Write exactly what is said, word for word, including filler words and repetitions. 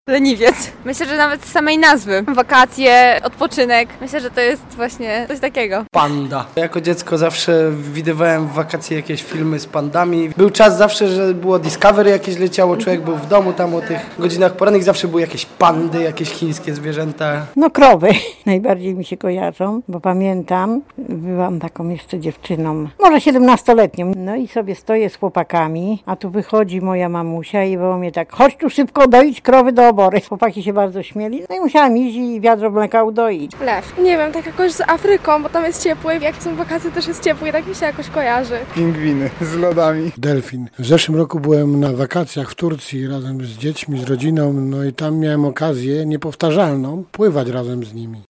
Leniwiec. Myślę, że nawet z samej nazwy. Wakacje, odpoczynek. Myślę, że to jest właśnie coś takiego. Panda. Jako dziecko zawsze widywałem w wakacje jakieś filmy z pandami. Był czas zawsze, że było Discovery jakieś leciało, człowiek był w domu tam o tych godzinach porannych, zawsze były jakieś pandy, jakieś chińskie zwierzęta. No krowy najbardziej mi się kojarzą, bo pamiętam, byłam taką jeszcze dziewczyną, może siedemnastoletnią. No i sobie stoję z chłopakami, a tu wychodzi moja mamusia i woła mnie tak: chodź tu szybko doić krowy do obory. Chłopaki się bardzo śmieli, no i musiałam iść i wiadro mleka udoić. Lew. Nie wiem, tak jakoś z Afryką, bo tam jest ciepło i jak są wakacje też jest ciepło i tak mi się jakoś kojarzy. Pingwiny z lodami. Delfin. W zeszłym roku byłem na wakacjach w Turcji razem z dziećmi, z rodziną, no i tam miałem okazję niepowtarzalną pływać razem z nimi.